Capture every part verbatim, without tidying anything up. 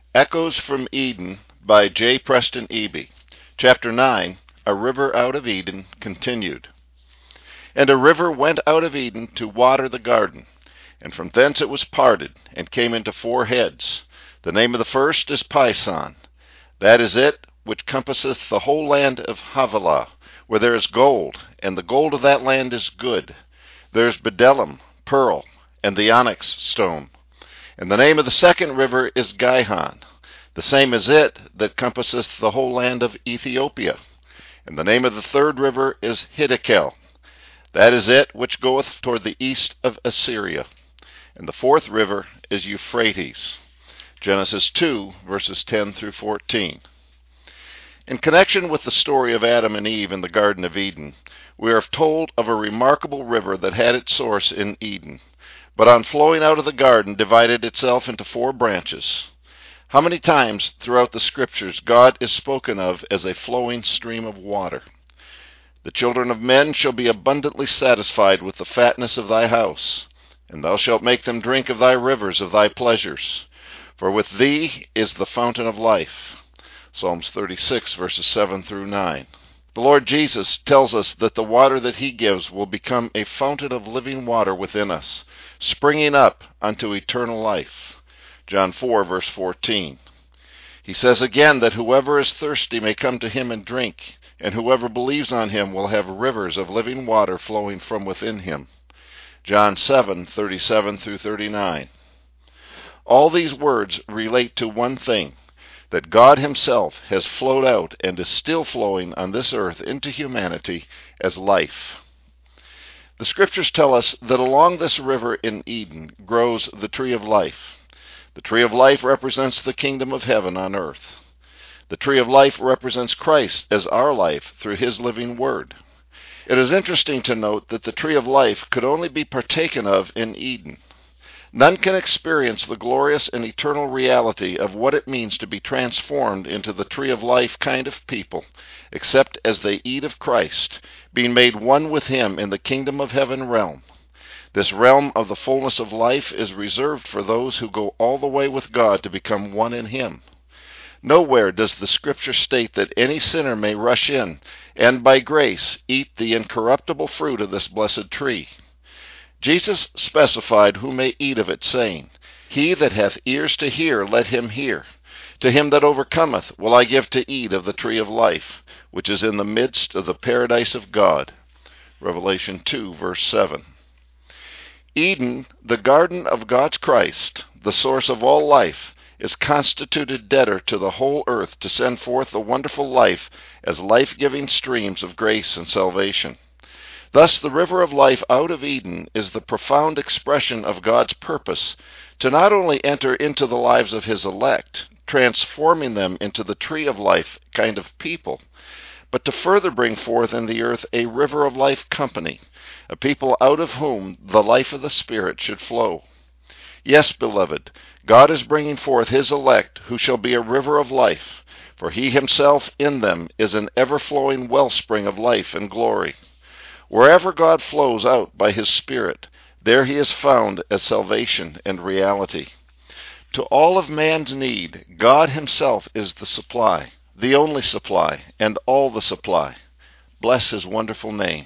Echoes from Eden by J. Preston Eby. Chapter nine, A River Out of Eden, continued. And a river went out of Eden to water the garden, and from thence it was parted, and came into four heads. The name of the first is Pison. That is it which compasseth the whole land of Havilah, where there is gold, and the gold of that land is good. There is bdellium, pearl, and the onyx stone. And the name of the second river is Gihon. The same is it that compasseth the whole land of Ethiopia. And the name of the third river is Hiddekel. That is it which goeth toward the east of Assyria. And the fourth river is Euphrates. Genesis two, verses ten through fourteen. In connection with the story of Adam and Eve in the Garden of Eden, we are told of a remarkable river that had its source in Eden, but on flowing out of the garden divided itself into four branches. How many times throughout the Scriptures God is spoken of as a flowing stream of water? The children of men shall be abundantly satisfied with the fatness of thy house, and thou shalt make them drink of thy rivers of thy pleasures. For with thee is the fountain of life. Psalms thirty-six, verses seven through nine. The Lord Jesus tells us that the water that he gives will become a fountain of living water within us, springing up unto eternal life. John four, verse fourteen. He says again that whoever is thirsty may come to him and drink, and whoever believes on him will have rivers of living water flowing from within him. John seven, thirty-seven through thirty-nine. All these words relate to one thing, that God himself has flowed out and is still flowing on this earth into humanity as life. The Scriptures tell us that along this river in Eden grows the tree of life. The tree of life represents the kingdom of heaven on earth. The tree of life represents Christ as our life through his living word. It is interesting to note that the tree of life could only be partaken of in Eden. None can experience the glorious and eternal reality of what it means to be transformed into the tree of life kind of people, except as they eat of Christ, being made one with him in the kingdom of heaven realm. This realm of the fullness of life is reserved for those who go all the way with God to become one in him. Nowhere does the Scripture state that any sinner may rush in and by grace eat the incorruptible fruit of this blessed tree. Jesus specified who may eat of it, saying, He that hath ears to hear, let him hear. To him that overcometh will I give to eat of the tree of life, which is in the midst of the paradise of God. Revelation two, verse seven. Eden, the garden of God's Christ, the source of all life, is constituted debtor to the whole earth to send forth the wonderful life as life-giving streams of grace and salvation. Thus, the river of life out of Eden is the profound expression of God's purpose to not only enter into the lives of his elect, transforming them into the tree of life kind of people, but to further bring forth in the earth a river of life company, a people out of whom the life of the Spirit should flow. Yes, beloved, God is bringing forth his elect, who shall be a river of life, for he himself in them is an ever-flowing wellspring of life and glory. Wherever God flows out by his Spirit, there he is found as salvation and reality. To all of man's need, God himself is the supply, the only supply, and all the supply. Bless his wonderful name.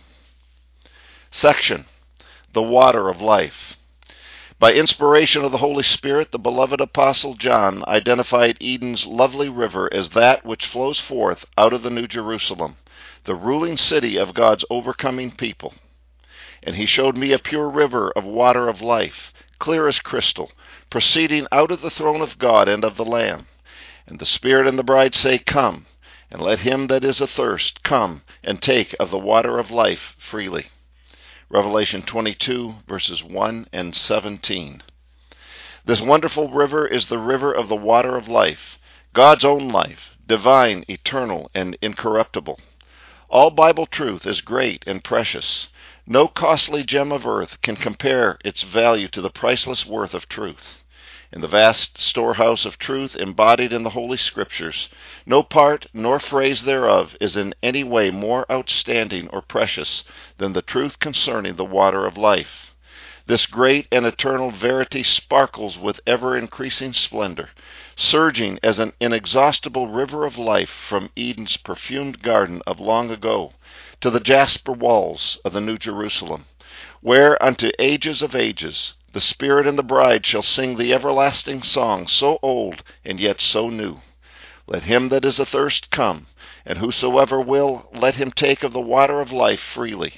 Section: The Water of Life. By inspiration of the Holy Spirit, the beloved Apostle John identified Eden's lovely river as that which flows forth out of the New Jerusalem, the ruling city of God's overcoming people. And he showed me a pure river of water of life, clear as crystal, proceeding out of the throne of God and of the Lamb. And the Spirit and the bride say, Come, and let him that is athirst come and take of the water of life freely. Revelation twenty-two, verses one and seventeen. This wonderful river is the river of the water of life, God's own life, divine, eternal, and incorruptible. All Bible truth is great and precious. No costly gem of earth can compare its value to the priceless worth of truth. In the vast storehouse of truth embodied in the Holy Scriptures, no part nor phrase thereof is in any way more outstanding or precious than the truth concerning the water of life. This great and eternal verity sparkles with ever-increasing splendor, surging as an inexhaustible river of life from Eden's perfumed garden of long ago to the jasper walls of the New Jerusalem, where unto ages of ages the Spirit and the bride shall sing the everlasting song, so old and yet so new. Let him that is athirst come, and whosoever will, let him take of the water of life freely.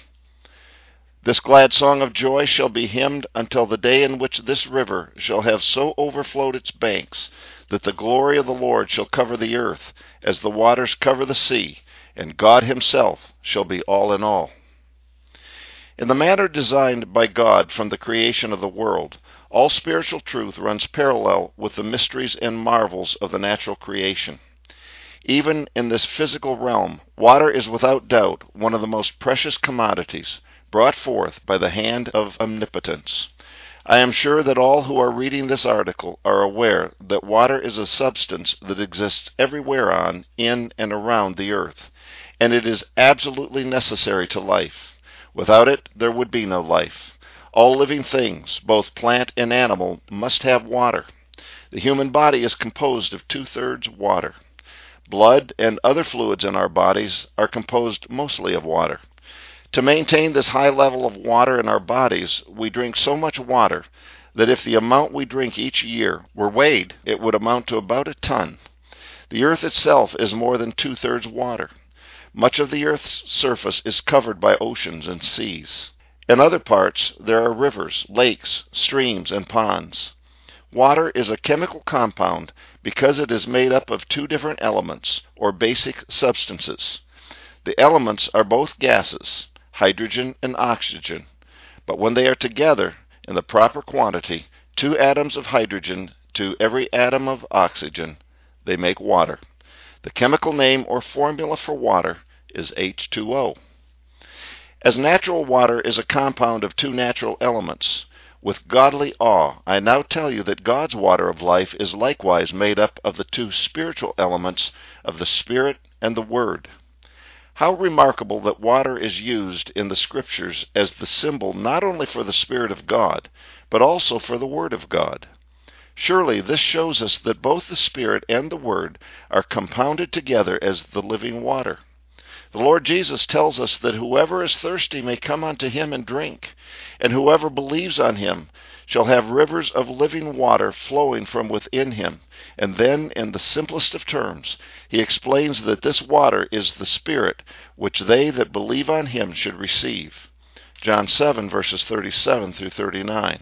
This glad song of joy shall be hymned until the day in which this river shall have so overflowed its banks that the glory of the Lord shall cover the earth as the waters cover the sea, and God himself shall be all in all. In the manner designed by God from the creation of the world, all spiritual truth runs parallel with the mysteries and marvels of the natural creation. Even in this physical realm, water is without doubt one of the most precious commodities brought forth by the hand of omnipotence. I am sure that all who are reading this article are aware that water is a substance that exists everywhere on, in, and around the earth, and it is absolutely necessary to life. Without it, there would be no life. All living things, both plant and animal, must have water. The human body is composed of two-thirds water. Blood and other fluids in our bodies are composed mostly of water. To maintain this high level of water in our bodies, we drink so much water that if the amount we drink each year were weighed, it would amount to about a ton. The earth itself is more than two-thirds water. Much of the earth's surface is covered by oceans and seas. In other parts, there are rivers, lakes, streams, and ponds. Water is a chemical compound because it is made up of two different elements, or basic substances. The elements are both gases, hydrogen and oxygen, but when they are together in the proper quantity, two atoms of hydrogen to every atom of oxygen, they make water. The chemical name or formula for water is H two O. As natural water is a compound of two natural elements, with godly awe, I now tell you that God's water of life is likewise made up of the two spiritual elements of the Spirit and the Word. How remarkable that water is used in the Scriptures as the symbol not only for the Spirit of God, but also for the Word of God. Surely this shows us that both the Spirit and the Word are compounded together as the living water. The Lord Jesus tells us that whoever is thirsty may come unto him and drink, and whoever believes on him shall have rivers of living water flowing from within him. And then, in the simplest of terms, he explains that this water is the Spirit which they that believe on him should receive. John seven, verses thirty-seven through thirty-nine.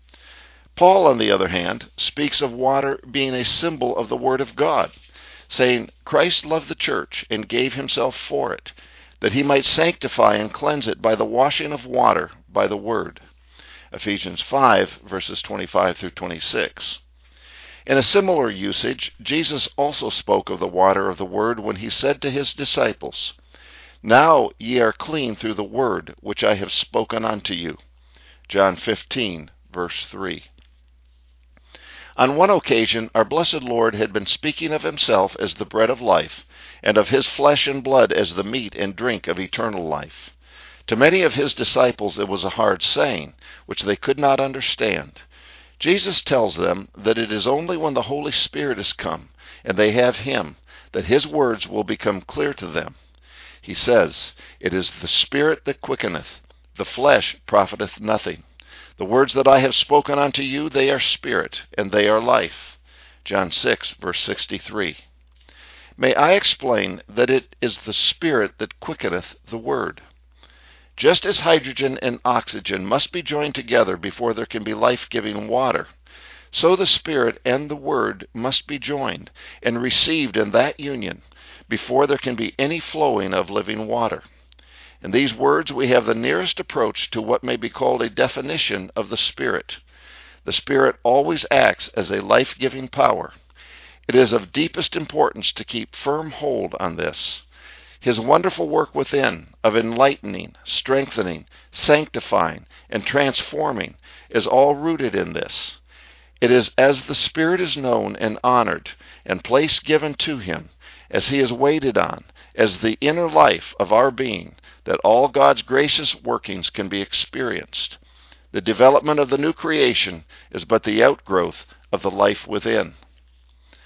Paul, on the other hand, speaks of water being a symbol of the Word of God, saying, Christ loved the church and gave himself for it, that he might sanctify and cleanse it by the washing of water by the Word. Ephesians five, verses twenty-five through twenty-six. In a similar usage, Jesus also spoke of the water of the Word when he said to his disciples, Now ye are clean through the word which I have spoken unto you. John fifteen, verse three. On one occasion, our blessed Lord had been speaking of himself as the bread of life, and of his flesh and blood as the meat and drink of eternal life. To many of his disciples it was a hard saying, which they could not understand. Jesus tells them that it is only when the Holy Spirit is come, and they have him, that his words will become clear to them. He says, It is the Spirit that quickeneth, the flesh profiteth nothing. The words that I have spoken unto you, they are spirit, and they are life. John six, verse sixty-three. May I explain that it is the Spirit that quickeneth the word. Just as hydrogen and oxygen must be joined together before there can be life-giving water, so the Spirit and the Word must be joined and received in that union before there can be any flowing of living water. In these words we have the nearest approach to what may be called a definition of the Spirit. The Spirit always acts as a life-giving power. It is of deepest importance to keep firm hold on this. His wonderful work within, of enlightening, strengthening, sanctifying, and transforming, is all rooted in this. It is as the Spirit is known and honored, and place given to him, as he is waited on, as the inner life of our being, that all God's gracious workings can be experienced. The development of the new creation is but the outgrowth of the life within.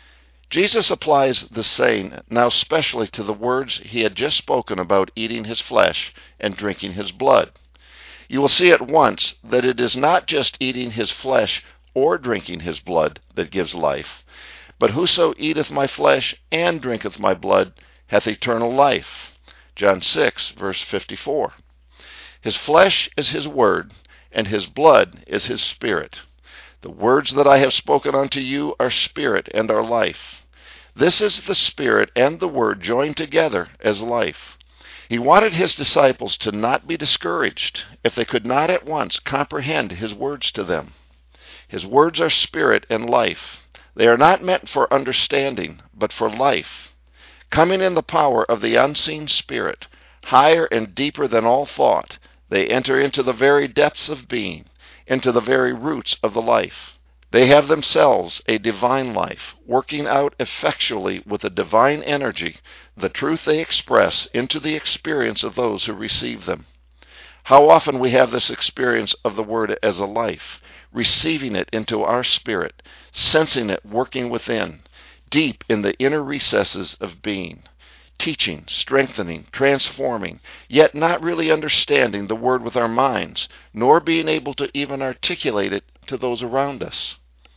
Jesus applies the saying now specially to the words he had just spoken about eating his flesh and drinking his blood. You will see at once that it is not just eating his flesh or drinking his blood that gives life, but whoso eateth my flesh and drinketh my blood hath eternal life. John six, verse fifty-four. His flesh is his word, and his blood is his spirit. The words that I have spoken unto you are spirit and are life. This is the spirit and the word joined together as life. He wanted his disciples to not be discouraged if they could not at once comprehend his words to them. His words are spirit and life. They are not meant for understanding, but for life. Coming in the power of the unseen Spirit, higher and deeper than all thought, they enter into the very depths of being, into the very roots of the life. They have themselves a divine life, working out effectually with a divine energy the truth they express into the experience of those who receive them. How often we have this experience of the Word as a life, receiving it into our spirit, sensing it working within, deep in the inner recesses of being, teaching, strengthening, transforming, yet not really understanding the Word with our minds, nor being able to even articulate it to those around us.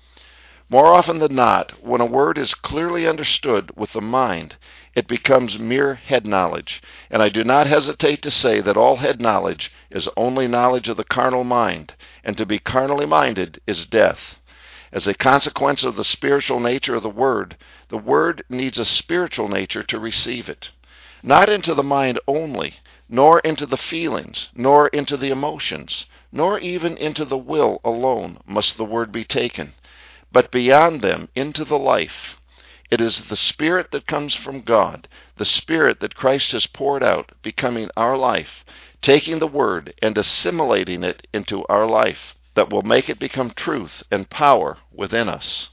More often than not, when a word is clearly understood with the mind, it becomes mere head knowledge, and I do not hesitate to say that all head knowledge is only knowledge of the carnal mind, and to be carnally minded is death. As a consequence of the spiritual nature of the Word, the Word needs a spiritual nature to receive it. Not into the mind only, nor into the feelings, nor into the emotions, nor even into the will alone must the Word be taken, but beyond them into the life. It is the Spirit that comes from God, the Spirit that Christ has poured out, becoming our life, taking the Word and assimilating it into our life, that will make it become truth and power within us.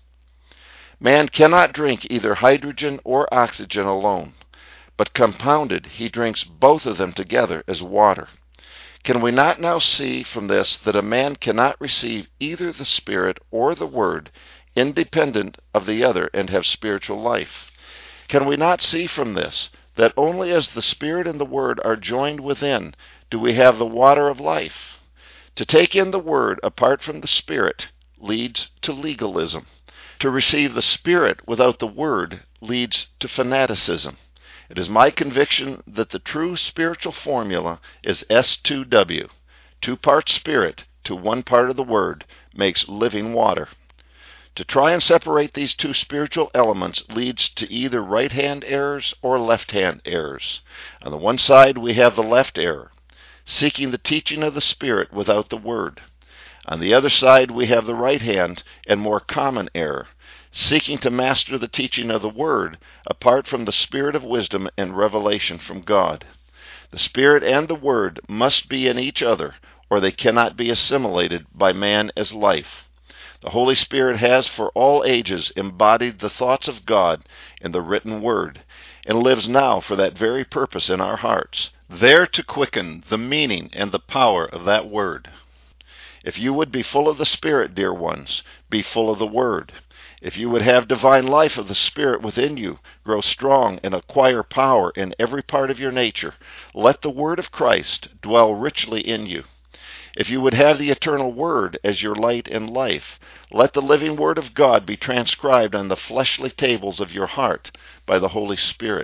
Man cannot drink either hydrogen or oxygen alone, but compounded he drinks both of them together as water. Can we not now see from this that a man cannot receive either the Spirit or the Word independent of the other and have spiritual life? Can we not see from this that only as the Spirit and the Word are joined within do we have the water of life? To take in the Word apart from the Spirit leads to legalism. To receive the Spirit without the Word leads to fanaticism. It is my conviction that the true spiritual formula is S two W. Two parts Spirit to one part of the Word makes living water. To try and separate these two spiritual elements leads to either right-hand errors or left-hand errors. On the one side we have the left error, seeking the teaching of the Spirit without the Word. On the other side we have the right-hand and more common error, seeking to master the teaching of the Word apart from the Spirit of wisdom and revelation from God. The Spirit and the Word must be in each other, or they cannot be assimilated by man as life. The Holy Spirit has for all ages embodied the thoughts of God in the written Word, and lives now for that very purpose in our hearts, there to quicken the meaning and the power of that Word. If you would be full of the Spirit, dear ones, be full of the Word. If you would have divine life of the Spirit within you, grow strong and acquire power in every part of your nature, let the Word of Christ dwell richly in you. If you would have the eternal Word as your light and life, let the living Word of God be transcribed on the fleshly tables of your heart by the Holy Spirit.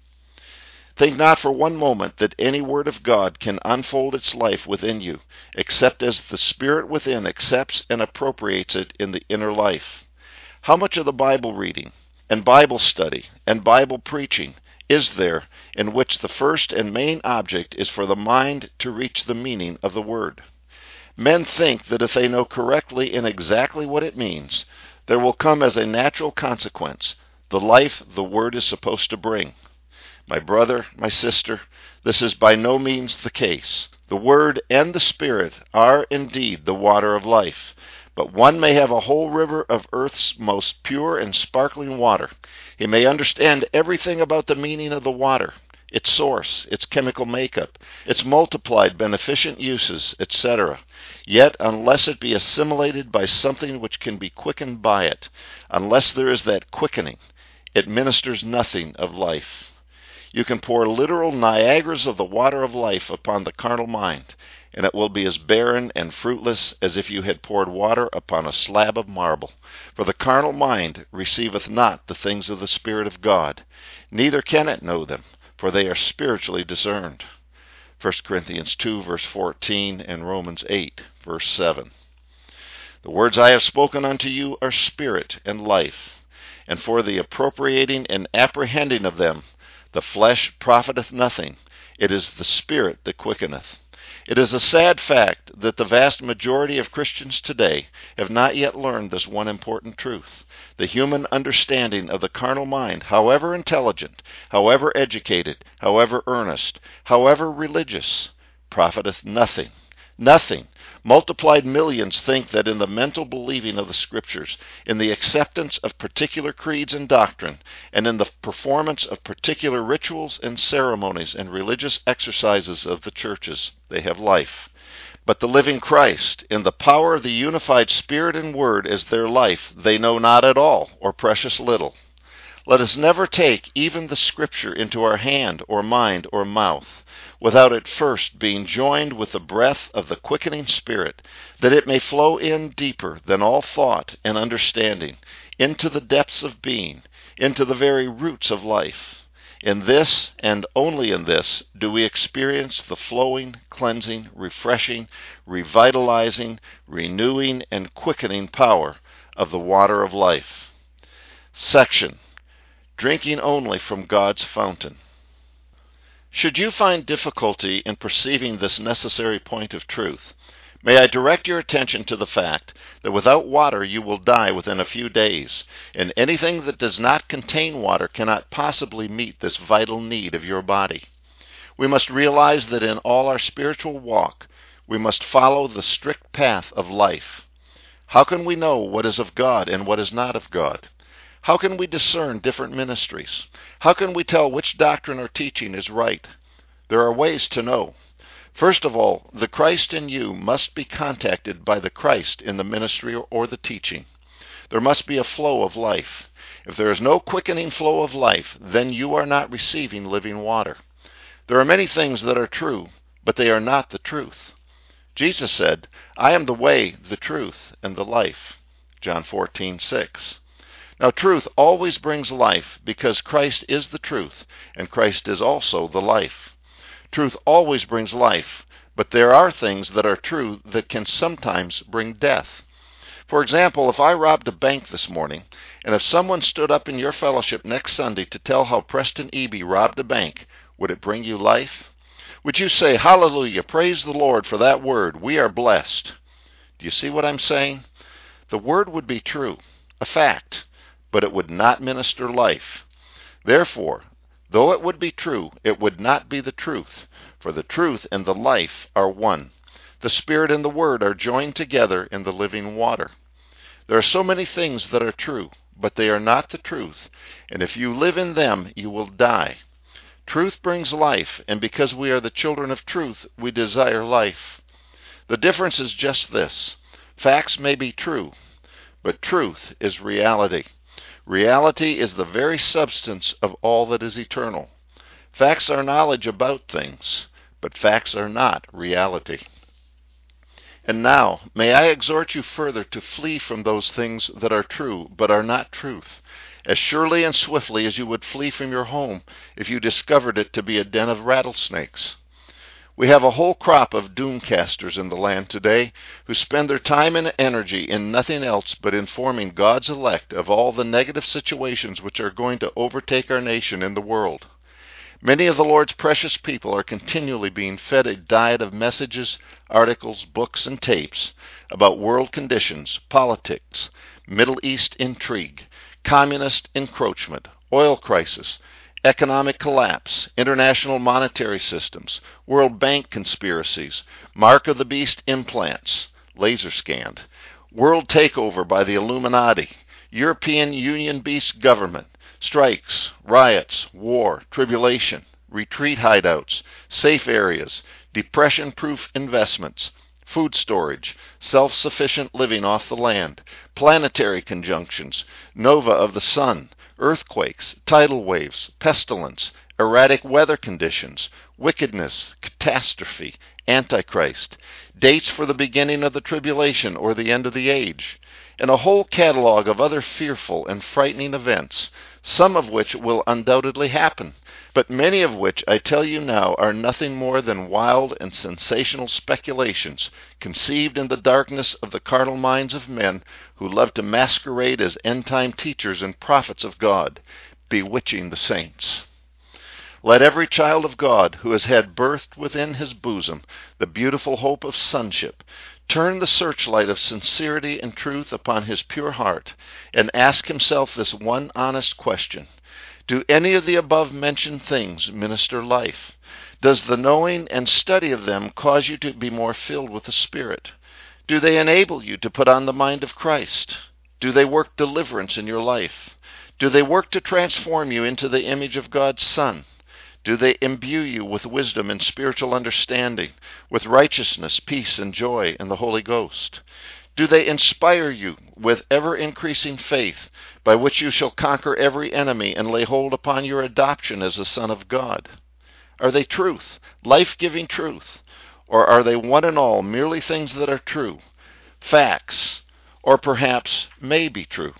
Think not for one moment that any Word of God can unfold its life within you, except as the Spirit within accepts and appropriates it in the inner life. How much of the Bible reading and Bible study and Bible preaching is there in which the first and main object is for the mind to reach the meaning of the Word? Men think that if they know correctly and exactly what it means, there will come as a natural consequence the life the Word is supposed to bring. My brother, my sister, this is by no means the case. The Word and the Spirit are indeed the water of life, but one may have a whole river of earth's most pure and sparkling water. He may understand everything about the meaning of the water, its source, its chemical makeup, its multiplied beneficent uses, et cetera. Yet, unless it be assimilated by something which can be quickened by it, unless there is that quickening, It ministers nothing of life. You can pour literal Niagaras of the water of life upon the carnal mind, and it will be as barren and fruitless as if you had poured water upon a slab of marble. For the carnal mind receiveth not the things of the Spirit of God, neither can it know them, for they are spiritually discerned. First Corinthians two, verse fourteen, and Romans eight, verse seven. The words I have spoken unto you are spirit and life, and for the appropriating and apprehending of them, the flesh profiteth nothing. It is the Spirit that quickeneth. It is a sad fact that the vast majority of Christians today have not yet learned this one important truth. The human understanding of the carnal mind, however intelligent, however educated, however earnest, however religious, profiteth nothing. Nothing. Multiplied millions think that in the mental believing of the Scriptures, in the acceptance of particular creeds and doctrine, and in the performance of particular rituals and ceremonies and religious exercises of the churches, they have life. But the living Christ, in the power of the unified Spirit and Word as their life, they know not at all, or precious little. Let us never take even the Scripture into our hand or mind or mouth, without it first being joined with the breath of the quickening Spirit, that it may flow in deeper than all thought and understanding, into the depths of being, into the very roots of life. In this, and only in this, do we experience the flowing, cleansing, refreshing, revitalizing, renewing, and quickening power of the water of life. Section: Drinking only from God's fountain. Should you find difficulty in perceiving this necessary point of truth, may I direct your attention to the fact that without water you will die within a few days, and anything that does not contain water cannot possibly meet this vital need of your body. We must realize that in all our spiritual walk, we must follow the strict path of life. How can we know what is of God and what is not of God? How can we discern different ministries? How can we tell which doctrine or teaching is right? There are ways to know. First of all, the Christ in you must be contacted by the Christ in the ministry or the teaching. There must be a flow of life. If there is no quickening flow of life, then you are not receiving living water. There are many things that are true, but they are not the truth. Jesus said, I am the way, the truth, and the life. John fourteen six. Now, truth always brings life because Christ is the truth, and Christ is also the life. Truth always brings life, but there are things that are true that can sometimes bring death. For example, if I robbed a bank this morning, and if someone stood up in your fellowship next Sunday to tell how Preston Eby robbed a bank, would it bring you life? Would you say, hallelujah, praise the Lord for that word, we are blessed? Do you see what I'm saying? The word would be true, a fact, but it would not minister life. Therefore, though it would be true, it would not be the truth, for the truth and the life are one. The Spirit and the Word are joined together in the living water. There are so many things that are true, but they are not the truth, and if you live in them, you will die. Truth brings life, and because we are the children of truth, we desire life. The difference is just this. Facts may be true, but truth is reality. Reality is the very substance of all that is eternal. Facts are knowledge about things, but facts are not reality. And now, may I exhort you further to flee from those things that are true, but are not truth, as surely and swiftly as you would flee from your home if you discovered it to be a den of rattlesnakes. We have a whole crop of doomcasters in the land today who spend their time and energy in nothing else but informing God's elect of all the negative situations which are going to overtake our nation and the world. Many of the Lord's precious people are continually being fed a diet of messages, articles, books, and tapes about world conditions, politics, Middle East intrigue, communist encroachment, oil crisis, economic collapse, international monetary systems, World Bank conspiracies, Mark of the Beast implants, laser scanned, world takeover by the Illuminati, European Union beast government, strikes, riots, war, tribulation, retreat hideouts, safe areas, depression-proof investments, food storage, self-sufficient living off the land, planetary conjunctions, nova of the sun, earthquakes, tidal waves, pestilence, erratic weather conditions, wickedness, catastrophe, Antichrist, dates for the beginning of the tribulation or the end of the age, and a whole catalog of other fearful and frightening events, some of which will undoubtedly happen, but many of which I tell you now are nothing more than wild and sensational speculations conceived in the darkness of the carnal minds of men who love to masquerade as end-time teachers and prophets of God, bewitching the saints. Let every child of God who has had birthed within his bosom the beautiful hope of sonship turn the searchlight of sincerity and truth upon his pure heart and ask himself this one honest question: do any of the above-mentioned things minister life? Does the knowing and study of them cause you to be more filled with the Spirit? Do they enable you to put on the mind of Christ? Do they work deliverance in your life? Do they work to transform you into the image of God's Son? Do they imbue you with wisdom and spiritual understanding, with righteousness, peace, and joy in the Holy Ghost? Do they inspire you with ever-increasing faith, by which you shall conquer every enemy and lay hold upon your adoption as a son of God? Are they truth, life-giving truth, or are they one and all merely things that are true, facts, or perhaps may be true?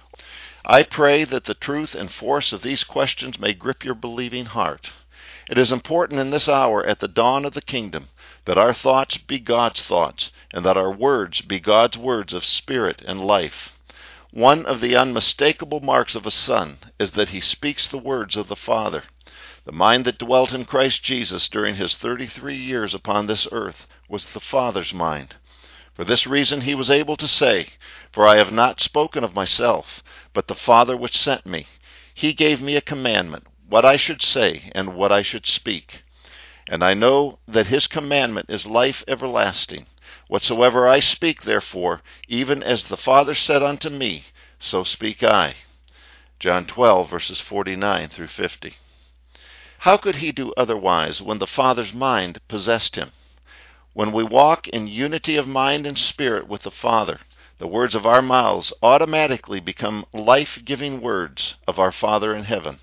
I pray that the truth and force of these questions may grip your believing heart. It is important in this hour at the dawn of the kingdom that our thoughts be God's thoughts and that our words be God's words of spirit and life. One of the unmistakable marks of a son is that he speaks the words of the Father. The mind that dwelt in Christ Jesus during his thirty-three years upon this earth was the Father's mind. For this reason he was able to say, "For I have not spoken of myself, but the Father which sent me. He gave me a commandment, what I should say and what I should speak. And I know that his commandment is life everlasting. Whatsoever I speak, therefore, even as the Father said unto me, so speak I." John twelve, verses forty-nine through fifty. How could he do otherwise when the Father's mind possessed him? When we walk in unity of mind and spirit with the Father, the words of our mouths automatically become life-giving words of our Father in heaven.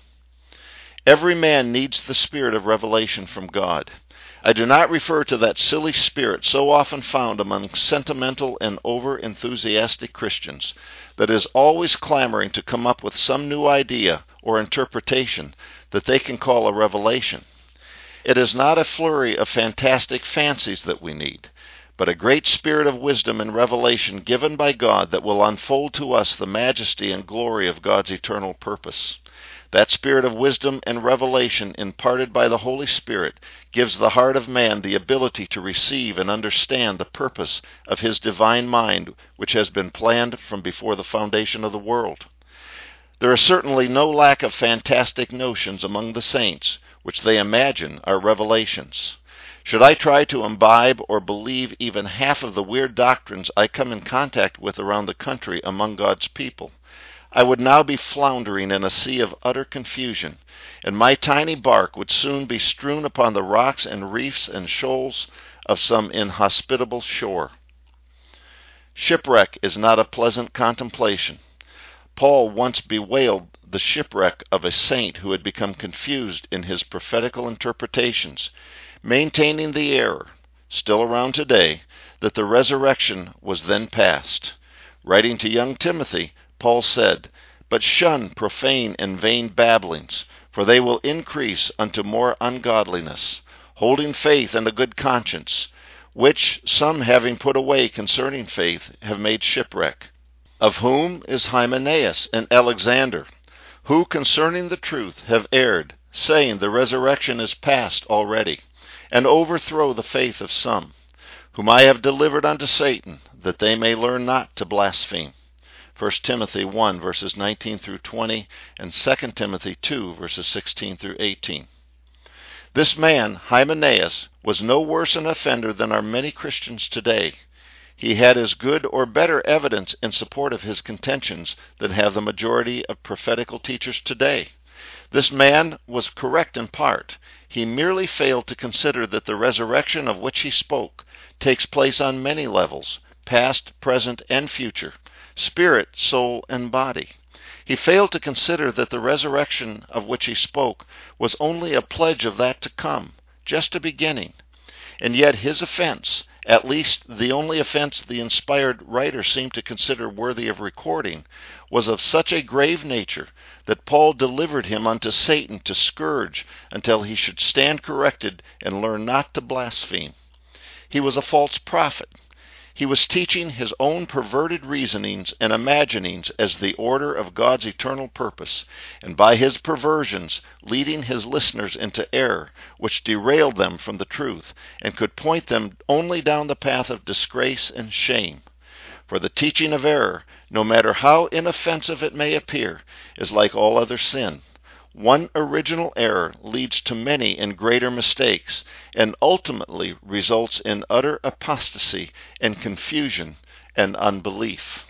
Every man needs the spirit of revelation from God. I do not refer to that silly spirit so often found among sentimental and over-enthusiastic Christians that is always clamoring to come up with some new idea or interpretation that they can call a revelation. It is not a flurry of fantastic fancies that we need, but a great spirit of wisdom and revelation given by God that will unfold to us the majesty and glory of God's eternal purpose. That spirit of wisdom and revelation imparted by the Holy Spirit gives the heart of man the ability to receive and understand the purpose of his divine mind, which has been planned from before the foundation of the world. There is certainly no lack of fantastic notions among the saints, which they imagine are revelations. Should I try to imbibe or believe even half of the weird doctrines I come in contact with around the country among God's people, I would now be floundering in a sea of utter confusion, and my tiny bark would soon be strewn upon the rocks and reefs and shoals of some inhospitable shore. Shipwreck is not a pleasant contemplation. Paul once bewailed the shipwreck of a saint who had become confused in his prophetical interpretations, maintaining the error, still around today, that the resurrection was then past. Writing to young Timothy, Paul said, "But shun profane and vain babblings, for they will increase unto more ungodliness, holding faith and a good conscience, which some having put away concerning faith have made shipwreck. Of whom is Hymenaeus and Alexander, who concerning the truth have erred, saying the resurrection is past already, and overthrow the faith of some, whom I have delivered unto Satan, that they may learn not to blaspheme." First Timothy one, verses nineteen through twenty, and Second Timothy two, verses sixteen through eighteen. This man, Hymenaeus, was no worse an offender than are many Christians today. He had as good or better evidence in support of his contentions than have the majority of prophetical teachers today. This man was correct in part. He merely failed to consider that the resurrection of which he spoke takes place on many levels, past, present, and future, spirit, soul, and body. He failed to consider that the resurrection of which he spoke was only a pledge of that to come, just a beginning. And yet his offense, at least the only offense the inspired writer seemed to consider worthy of recording, was of such a grave nature that Paul delivered him unto Satan to scourge until he should stand corrected and learn not to blaspheme. He was a false prophet. He was teaching his own perverted reasonings and imaginings as the order of God's eternal purpose, and by his perversions leading his listeners into error, which derailed them from the truth, and could point them only down the path of disgrace and shame. For the teaching of error, no matter how inoffensive it may appear, is like all other sin. One original error leads to many and greater mistakes, and ultimately results in utter apostasy and confusion and unbelief.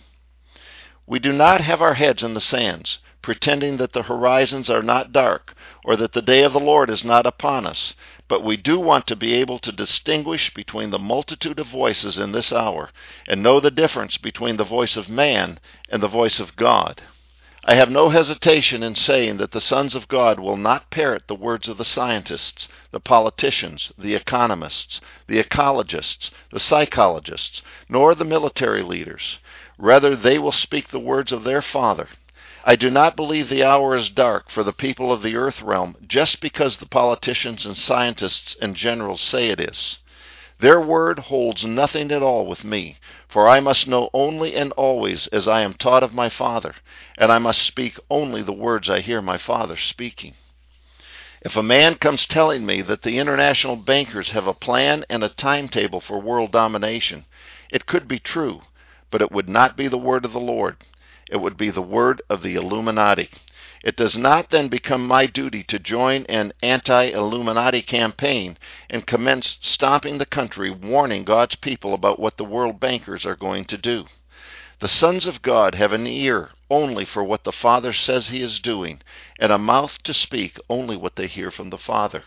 We do not have our heads in the sands, pretending that the horizons are not dark, or that the day of the Lord is not upon us, but we do want to be able to distinguish between the multitude of voices in this hour, and know the difference between the voice of man and the voice of God. I have no hesitation in saying that the sons of God will not parrot the words of the scientists, the politicians, the economists, the ecologists, the psychologists, nor the military leaders. Rather, they will speak the words of their Father. I do not believe the hour is dark for the people of the earth realm just because the politicians and scientists and generals say it is. Their word holds nothing at all with me, for I must know only and always as I am taught of my Father, and I must speak only the words I hear my Father speaking. If a man comes telling me that the international bankers have a plan and a timetable for world domination, it could be true, but it would not be the word of the Lord. It would be the word of the Illuminati. It does not then become my duty to join an anti-Illuminati campaign and commence stomping the country, warning God's people about what the world bankers are going to do. The sons of God have an ear only for what the Father says he is doing, and a mouth to speak only what they hear from the Father.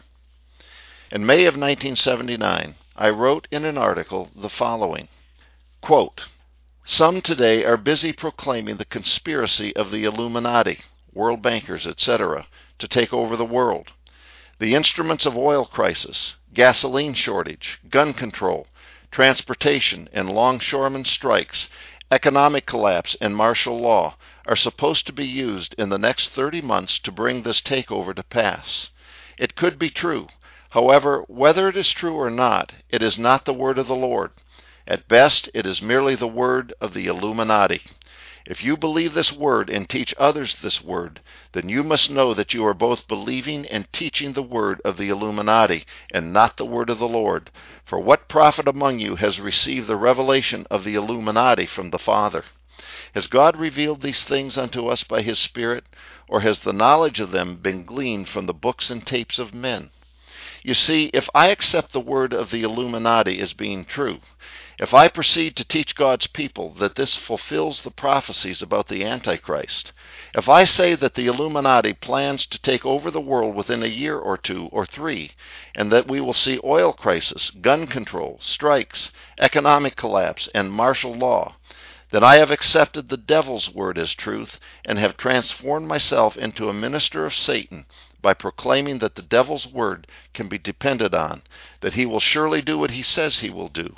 In May of nineteen seventy-nine, I wrote in an article the following, quote, "Some today are busy proclaiming the conspiracy of the Illuminati, world bankers, et cetera, to take over the world. The instruments of oil crisis, gasoline shortage, gun control, transportation and longshoremen strikes, economic collapse and martial law are supposed to be used in the next thirty months to bring this takeover to pass. It could be true. However, whether it is true or not, it is not the word of the Lord. At best, it is merely the word of the Illuminati. If you believe this word and teach others this word, then you must know that you are both believing and teaching the word of the Illuminati, and not the word of the Lord. For what prophet among you has received the revelation of the Illuminati from the Father? Has God revealed these things unto us by his Spirit, or has the knowledge of them been gleaned from the books and tapes of men? You see, if I accept the word of the Illuminati as being true, if I proceed to teach God's people that this fulfills the prophecies about the Antichrist, if I say that the Illuminati plans to take over the world within a year or two or three, and that we will see oil crisis, gun control, strikes, economic collapse, and martial law, then I have accepted the devil's word as truth and have transformed myself into a minister of Satan by proclaiming that the devil's word can be depended on, that he will surely do what he says he will do.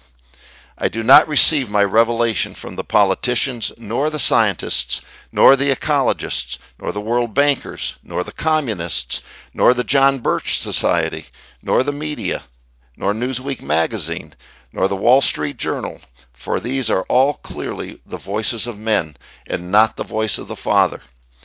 I do not receive my revelation from the politicians, nor the scientists, nor the ecologists, nor the world bankers, nor the communists, nor the John Birch Society, nor the media, nor Newsweek magazine, nor the Wall Street Journal, for these are all clearly the voices of men, and not the voice of the Father.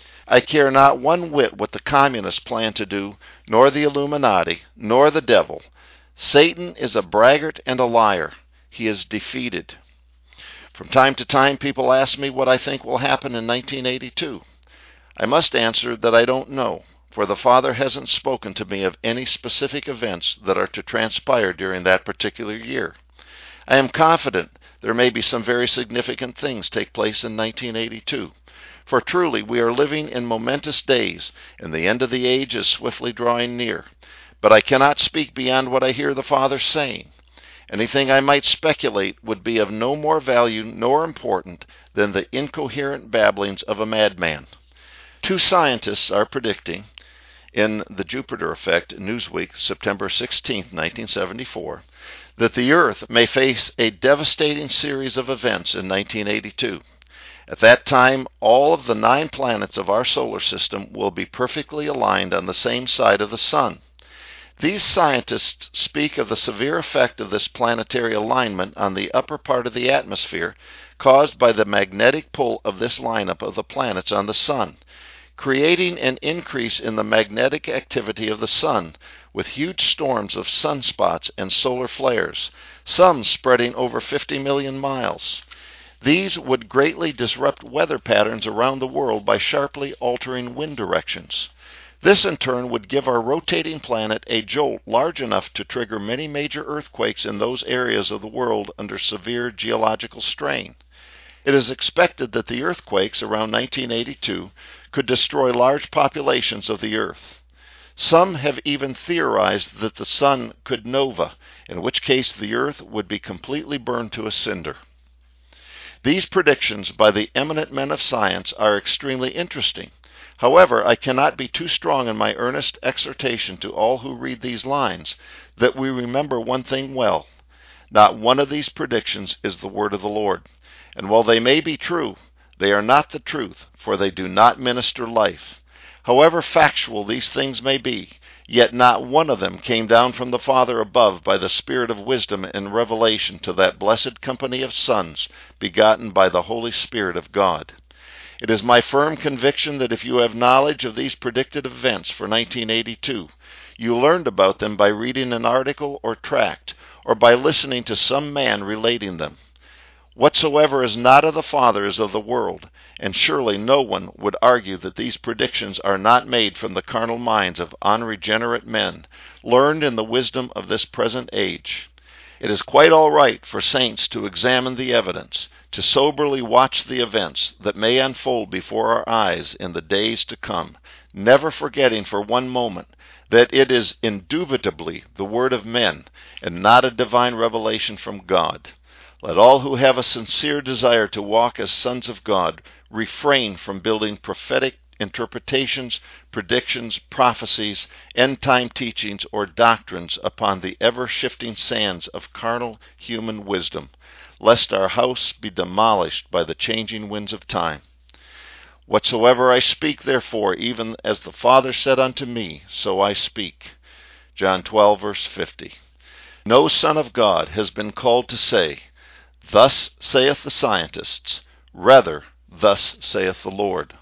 I care not one whit what the communists plan to do, nor the Illuminati, nor the devil. Satan is a braggart and a liar. He is defeated. From time to time, people ask me what I think will happen in nineteen eighty-two. I must answer that I don't know, for the Father hasn't spoken to me of any specific events that are to transpire during that particular year. I am confident there may be some very significant things take place in nineteen eighty-two, for truly we are living in momentous days, and the end of the age is swiftly drawing near. But I cannot speak beyond what I hear the Father saying. Anything I might speculate would be of no more value nor important than the incoherent babblings of a madman. Two scientists are predicting, in The Jupiter Effect, Newsweek, September sixteenth, nineteen seventy-four, that the Earth may face a devastating series of events in nineteen eighty-two. At that time, all of the nine planets of our solar system will be perfectly aligned on the same side of the Sun. These scientists speak of the severe effect of this planetary alignment on the upper part of the atmosphere caused by the magnetic pull of this lineup of the planets on the Sun, creating an increase in the magnetic activity of the Sun, with huge storms of sunspots and solar flares, some spreading over fifty million miles. These would greatly disrupt weather patterns around the world by sharply altering wind directions. This in turn would give our rotating planet a jolt large enough to trigger many major earthquakes in those areas of the world under severe geological strain. It is expected that the earthquakes around nineteen eighty-two could destroy large populations of the Earth. Some have even theorized that the Sun could nova, in which case the Earth would be completely burned to a cinder. These predictions by the eminent men of science are extremely interesting. However, I cannot be too strong in my earnest exhortation to all who read these lines that we remember one thing well. Not one of these predictions is the word of the Lord. And while they may be true, they are not the truth, for they do not minister life. However factual these things may be, yet not one of them came down from the Father above by the Spirit of wisdom and revelation to that blessed company of sons begotten by the Holy Spirit of God. It is my firm conviction that if you have knowledge of these predicted events for nineteen eighty-two, you learned about them by reading an article or tract, or by listening to some man relating them. Whatsoever is not of the Father is of the world, and surely no one would argue that these predictions are not made from the carnal minds of unregenerate men, learned in the wisdom of this present age. It is quite all right for saints to examine the evidence, to soberly watch the events that may unfold before our eyes in the days to come, never forgetting for one moment that it is indubitably the word of men, and not a divine revelation from God. Let all who have a sincere desire to walk as sons of God refrain from building prophetic interpretations, predictions, prophecies, end-time teachings, or doctrines upon the ever-shifting sands of carnal human wisdom, lest our house be demolished by the changing winds of time. Whatsoever I speak, therefore, even as the Father said unto me, so I speak. John twelve, verse fifty. No Son of God has been called to say, Thus saith the scientists, rather, Thus saith the Lord.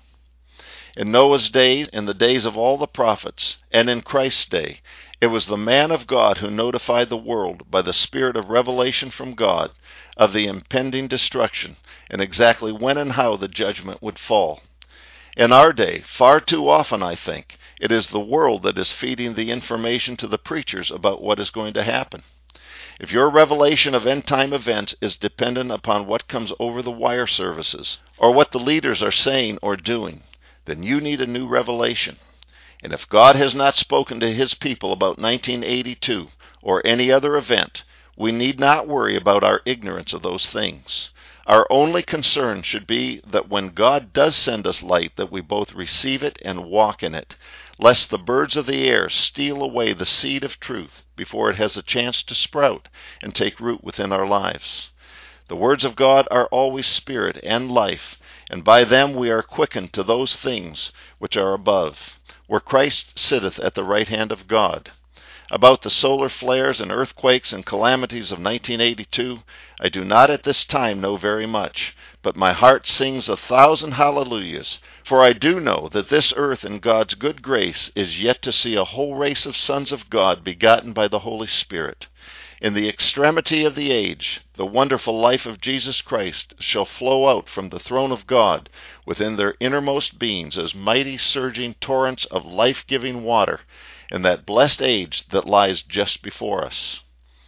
In Noah's days, in the days of all the prophets, and in Christ's day, it was the man of God who notified the world by the spirit of revelation from God of the impending destruction and exactly when and how the judgment would fall. In our day, far too often, I think, it is the world that is feeding the information to the preachers about what is going to happen. If your revelation of end-time events is dependent upon what comes over the wire services, or what the leaders are saying or doing, then you need a new revelation. And if God has not spoken to his people about nineteen eighty-two or any other event, we need not worry about our ignorance of those things. Our only concern should be that when God does send us light, that we both receive it and walk in it, lest the birds of the air steal away the seed of truth before it has a chance to sprout and take root within our lives. The words of God are always spirit and life, and by them we are quickened to those things which are above, where Christ sitteth at the right hand of God. About the solar flares and earthquakes and calamities of nineteen eighty-two, I do not at this time know very much, but my heart sings a thousand hallelujahs, for I do know that this earth in God's good grace is yet to see a whole race of sons of God begotten by the Holy Spirit. In the extremity of the age, the wonderful life of Jesus Christ shall flow out from the throne of God within their innermost beings as mighty surging torrents of life-giving water in that blessed age that lies just before us.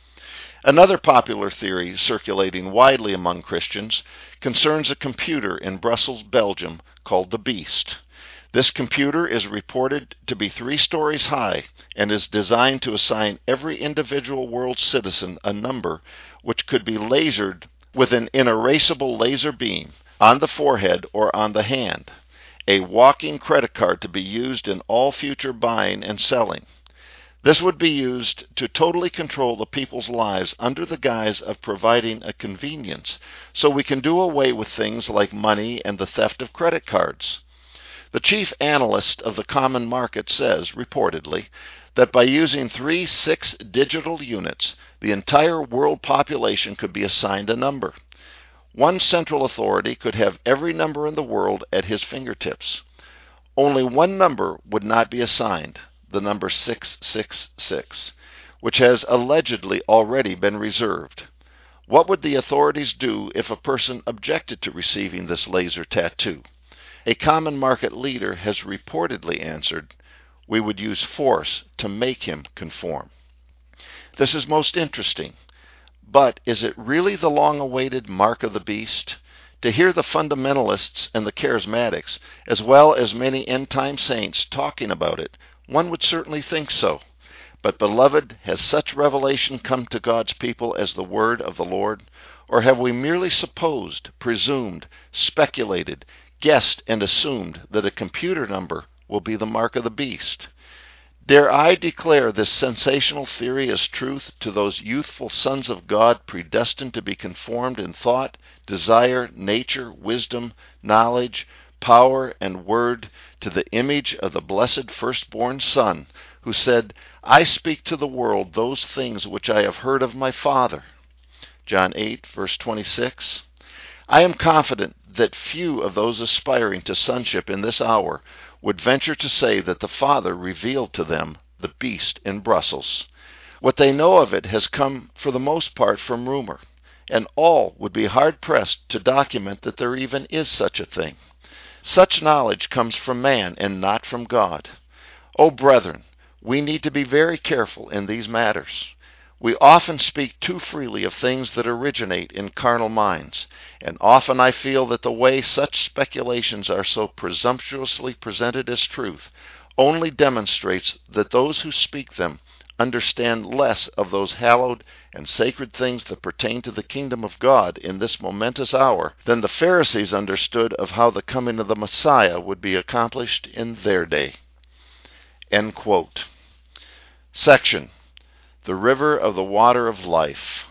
Another popular theory circulating widely among Christians concerns a computer in Brussels, Belgium, called the Beast. This computer is reported to be three stories high and is designed to assign every individual world citizen a number which could be lasered with an inerasable laser beam on the forehead or on the hand. a walking credit card to be used in all future buying and selling. This would be used to totally control the people's lives under the guise of providing a convenience, so we can do away with things like money and the theft of credit cards. The chief analyst of the common market says, reportedly, that by using three six digital units, the entire world population could be assigned a number. One central authority could have every number in the world at his fingertips. Only one number would not be assigned, the number six six six, which has allegedly already been reserved. What would the authorities do if a person objected to receiving this laser tattoo? A common market leader has reportedly answered, "We would use force to make him conform." This is most interesting. But is it really the long-awaited mark of the beast? To hear the fundamentalists and the charismatics, as well as many end-time saints talking about it, one would certainly think so. But, beloved, has such revelation come to God's people as the word of the Lord? Or have we merely supposed, presumed, speculated, guessed, and assumed that a computer number will be the mark of the beast? Dare I declare this sensational theory as truth to those youthful sons of God predestined to be conformed in thought, desire, nature, wisdom, knowledge, power, and word to the image of the blessed firstborn Son, who said, "I speak to the world those things which I have heard of my Father." John eight, verse twenty-six. I am confident that few of those aspiring to sonship in this hour would venture to say that the Father revealed to them the beast in Brussels. What they know of it has come for the most part from rumor, and all would be hard-pressed to document that there even is such a thing. Such knowledge comes from man and not from God. Oh, brethren, we need to be very careful in these matters. We often speak too freely of things that originate in carnal minds, and often I feel that the way such speculations are so presumptuously presented as truth only demonstrates that those who speak them understand less of those hallowed and sacred things that pertain to the kingdom of God in this momentous hour than the Pharisees understood of how the coming of the Messiah would be accomplished in their day. End quote. Section: The river of the water of life.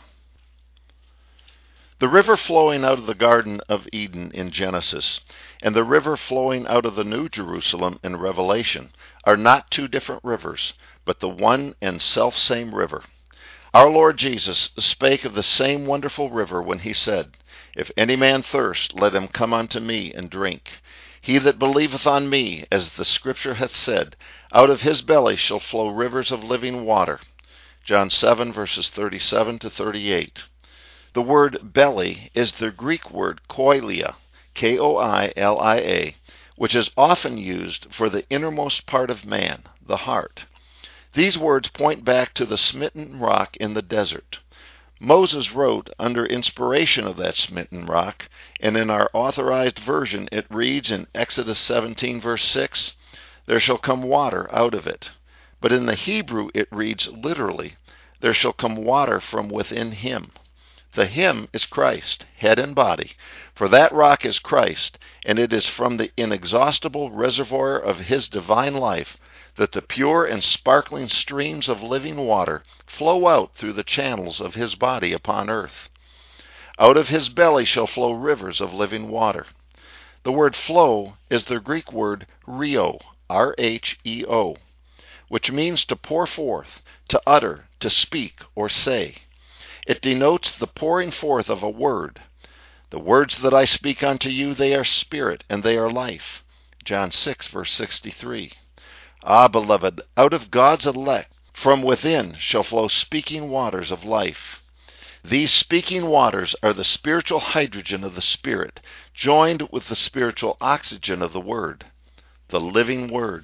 The river flowing out of the Garden of Eden in Genesis and the river flowing out of the New Jerusalem in Revelation are not two different rivers, but the one and self-same river. Our Lord Jesus spake of the same wonderful river when he said, "If any man thirst, let him come unto me and drink. He that believeth on me, as the Scripture hath said, out of his belly shall flow rivers of living water." John seven, verses thirty-seven to thirty-eight. The word belly is the Greek word koilia, K O I L I A, which is often used for the innermost part of man, the heart. These words point back to the smitten rock in the desert. Moses wrote under inspiration of that smitten rock, and in our authorized version it reads in Exodus seventeen, verse six, "There shall come water out of it." But in the Hebrew it reads literally, "There shall come water from within him." The him is Christ, head and body, for that rock is Christ, and it is from the inexhaustible reservoir of his divine life that the pure and sparkling streams of living water flow out through the channels of his body upon earth. Out of his belly shall flow rivers of living water. The word flow is the Greek word rheo, R H E O, which means to pour forth, to utter, to speak, or say. It denotes the pouring forth of a word. "The words that I speak unto you, they are spirit, and they are life." John six, verse sixty-three. Ah, beloved, out of God's elect, from within shall flow speaking waters of life. These speaking waters are the spiritual hydrogen of the Spirit, joined with the spiritual oxygen of the Word, the living Word.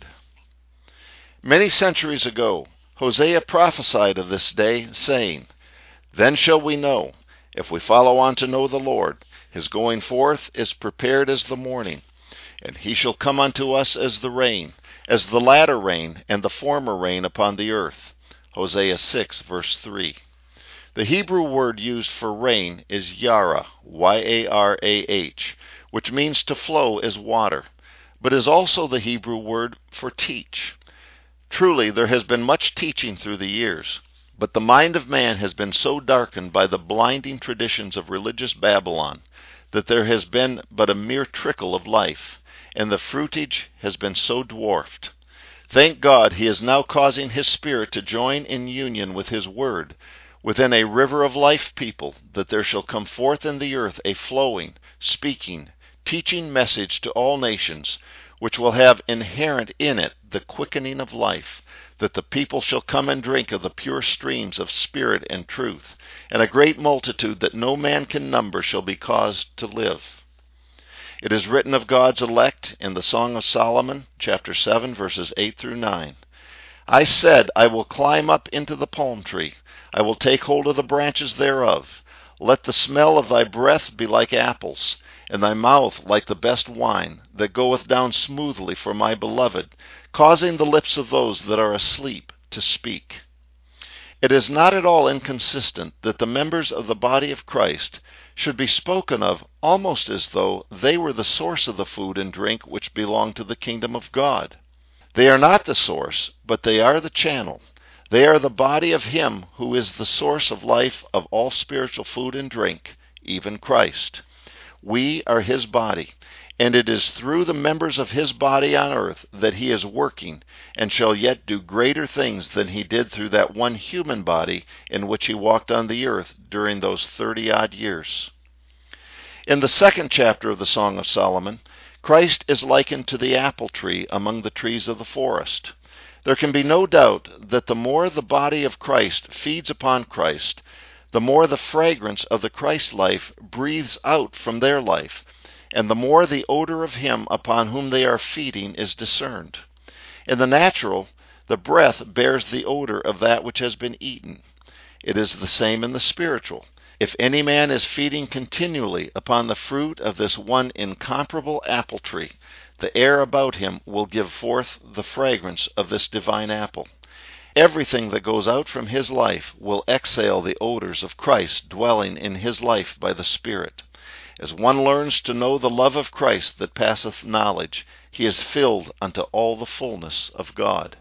Many centuries ago, Hosea prophesied of this day, saying, "Then shall we know, if we follow on to know the Lord, his going forth is prepared as the morning, and he shall come unto us as the rain, as the latter rain and the former rain upon the earth." Hosea six, verse three. The Hebrew word used for rain is yara, Y A R A H, which means to flow as water. but is also the Hebrew word for teach. Truly, there has been much teaching through the years, but the mind of man has been so darkened by the blinding traditions of religious Babylon that there has been but a mere trickle of life, and the fruitage has been so dwarfed. Thank God, he is now causing his Spirit to join in union with his Word within a river of life people, that there shall come forth in the earth a flowing, speaking, teaching message to all nations, which will have inherent in it the quickening of life, that the people shall come and drink of the pure streams of spirit and truth, and a great multitude that no man can number shall be caused to live. It is written of God's elect in the Song of Solomon, chapter seven, verses eight through nine. I said, I will climb up into the palm tree. I will take hold of the branches thereof. Let the smell of thy breath be like apples, and thy mouth like the best wine, that goeth down smoothly for my beloved, causing the lips of those that are asleep to speak. It is not at all inconsistent that the members of the body of Christ should be spoken of almost as though they were the source of the food and drink which belong to the kingdom of God. They are not the source, but they are the channel. They are the body of him who is the source of life of all spiritual food and drink, even Christ. We are his body, and it is through the members of his body on earth that he is working, and shall yet do greater things than he did through that one human body in which he walked on the earth during those thirty-odd years. In the second chapter of the Song of Solomon, Christ is likened to the apple tree among the trees of the forest. There can be no doubt that the more the body of Christ feeds upon Christ, the more the fragrance of the Christ life breathes out from their life, and the more the odor of him upon whom they are feeding is discerned. In the natural, the breath bears the odor of that which has been eaten. It is the same in the spiritual. If any man is feeding continually upon the fruit of this one incomparable apple tree, the air about him will give forth the fragrance of this divine apple. Everything that goes out from his life will exhale the odors of Christ dwelling in his life by the Spirit. As one learns to know the love of Christ that passeth knowledge, he is filled unto all the fullness of God.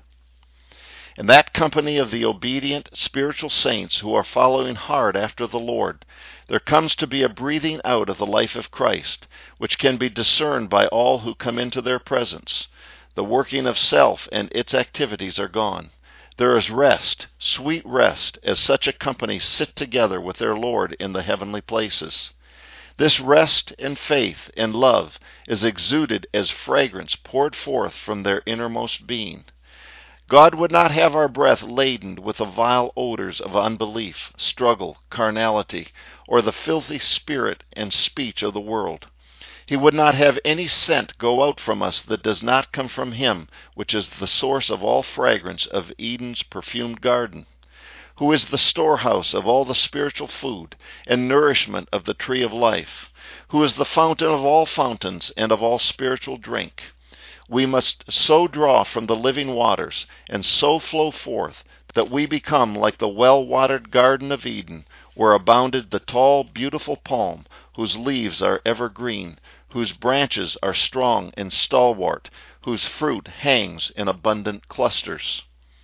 In that company of the obedient spiritual saints who are following hard after the Lord, there comes to be a breathing out of the life of Christ, which can be discerned by all who come into their presence. The working of self and its activities are gone. There is rest, sweet rest, as such a company sit together with their Lord in the heavenly places. This rest and faith and love is exuded as fragrance poured forth from their innermost being. God would not have our breath laden with the vile odors of unbelief, struggle, carnality, or the filthy spirit and speech of the world. He would not have any scent go out from us that does not come from him, which is the source of all fragrance of Eden's perfumed garden, who is the storehouse of all the spiritual food and nourishment of the tree of life, who is the fountain of all fountains and of all spiritual drink. We must so draw from the living waters, and so flow forth, that we become like the well-watered Garden of Eden, where abounded the tall, beautiful palm, whose leaves are ever green, whose branches are strong and stalwart, whose fruit hangs in abundant clusters.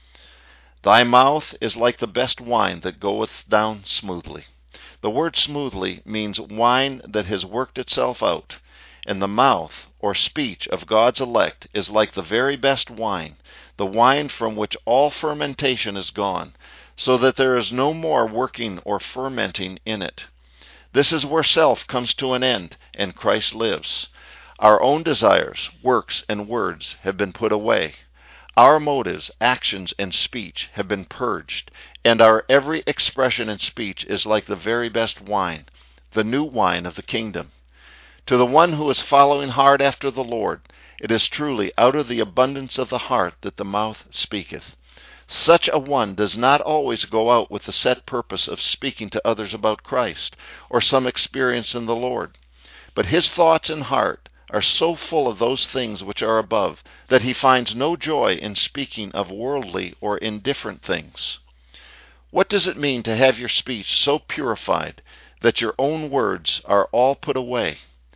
Thy mouth is like the best wine that goeth down smoothly. The word smoothly means wine that has worked itself out. And the mouth, or speech, of God's elect is like the very best wine, the wine from which all fermentation is gone, so that there is no more working or fermenting in it. This is where self comes to an end, and Christ lives. Our own desires, works, and words have been put away. Our motives, actions, and speech have been purged, and our every expression and speech is like the very best wine, the new wine of the kingdom. To the one who is following hard after the Lord, it is truly out of the abundance of the heart that the mouth speaketh. Such a one does not always go out with the set purpose of speaking to others about Christ, or some experience in the Lord. But his thoughts and heart are so full of those things which are above, that he finds no joy in speaking of worldly or indifferent things. What does it mean to have your speech so purified that your own words are all put away?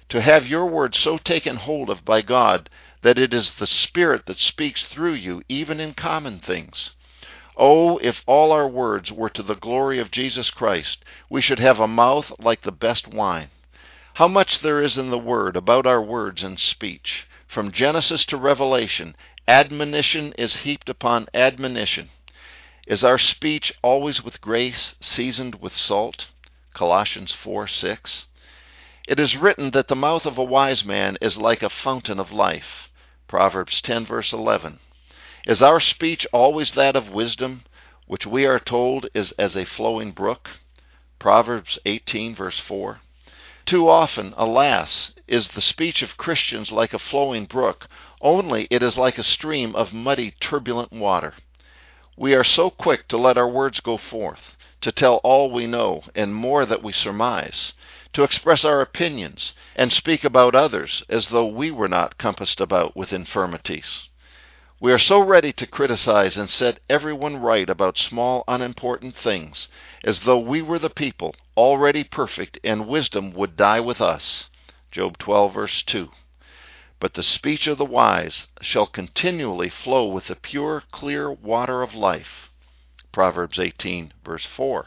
to have your word so taken hold of by God that it is the Spirit that speaks through you, even in common things. Oh, if all our words were to the glory of Jesus Christ, we should have a mouth like the best wine. How much there is in the Word about our words and speech. From Genesis to Revelation, admonition is heaped upon admonition. Is our speech always with grace, seasoned with salt? Colossians four six. It is written that the mouth of a wise man is like a fountain of life. Proverbs ten verse eleven. Is our speech always that of wisdom, which we are told is as a flowing brook? Proverbs eighteen verse four. Too often, alas, is the speech of Christians like a flowing brook, only it is like a stream of muddy, turbulent water. We are so quick to let our words go forth, to tell all we know and more that we surmise, to express our opinions and speak about others as though we were not compassed about with infirmities. We are so ready to criticize and set everyone right about small, unimportant things, as though we were the people, already perfect, and wisdom would die with us. Job twelve verse two. But the speech of the wise shall continually flow with the pure, clear water of life. Proverbs eighteen verse four.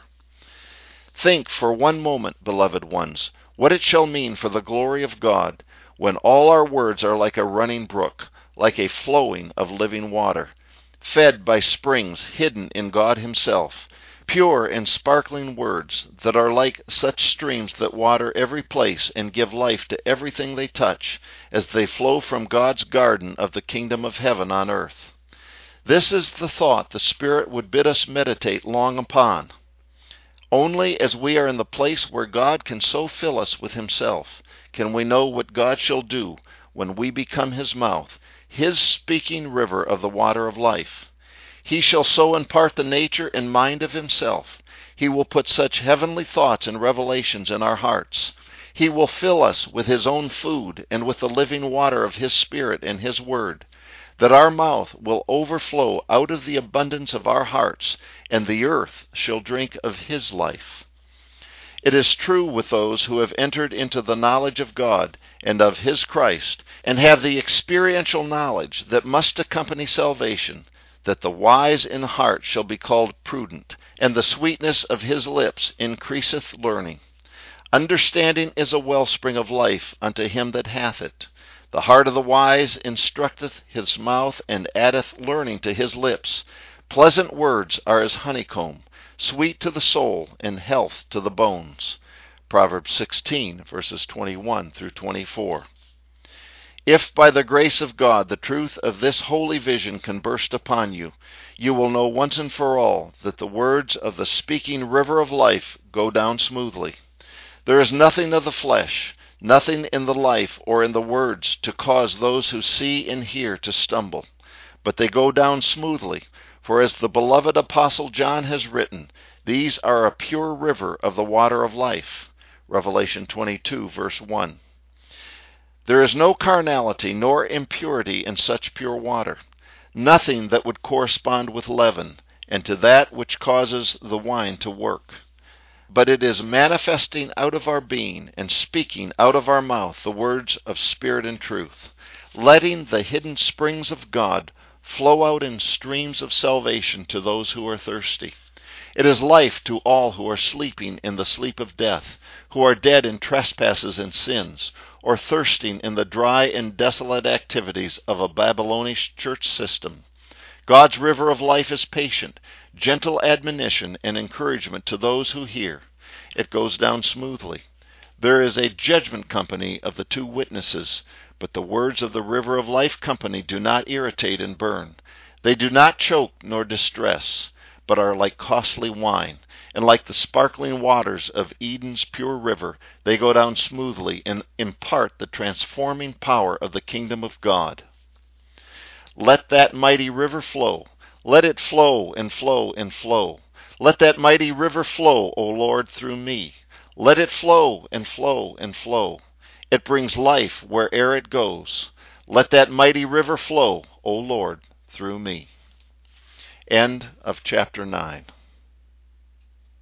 Think for one moment, beloved ones, what it shall mean for the glory of God when all our words are like a running brook, like a flowing of living water, fed by springs hidden in God Himself, pure and sparkling words that are like such streams that water every place and give life to everything they touch, as they flow from God's garden of the kingdom of heaven on earth. This is the thought the Spirit would bid us meditate long upon. Only as we are in the place where God can so fill us with Himself, can we know what God shall do when we become His mouth, His speaking river of the water of life. He shall so impart the nature and mind of Himself. He will put such heavenly thoughts and revelations in our hearts. He will fill us with His own food and with the living water of His Spirit and His Word, that our mouth will overflow out of the abundance of our hearts, and the earth shall drink of His life. It is true with those who have entered into the knowledge of God and of His Christ, and have the experiential knowledge that must accompany salvation, that the wise in heart shall be called prudent, and the sweetness of his lips increaseth learning. Understanding is a wellspring of life unto him that hath it. The heart of the wise instructeth his mouth, and addeth learning to his lips. Pleasant words are as honeycomb, sweet to the soul, and health to the bones. Proverbs sixteen, verses twenty-one through twenty-four. If by the grace of God the truth of this holy vision can burst upon you, you will know once and for all that the words of the speaking river of life go down smoothly. There is nothing of the flesh, nothing in the life or in the words to cause those who see and hear to stumble, but they go down smoothly, for as the beloved Apostle John has written, these are a pure river of the water of life. Revelation twenty-two, verse one. There is no carnality nor impurity in such pure water, nothing that would correspond with leaven, and to that which causes the wine to work. But it is manifesting out of our being and speaking out of our mouth the words of spirit and truth, letting the hidden springs of God flow out in streams of salvation to those who are thirsty. It is life to all who are sleeping in the sleep of death, who are dead in trespasses and sins, or thirsting in the dry and desolate activities of a Babylonish church system. God's river of life is patient, gentle admonition and encouragement to those who hear. It goes down smoothly. There is a judgment company of the two witnesses, but the words of the river of life company do not irritate and burn. They do not choke nor distress, but are like costly wine, and like the sparkling waters of Eden's pure river, they go down smoothly and impart the transforming power of the kingdom of God. Let that mighty river flow. Let it flow and flow and flow. Let that mighty river flow, O Lord, through me. Let it flow and flow and flow. It brings life where'er it goes. Let that mighty river flow, O Lord, through me. End of chapter nine.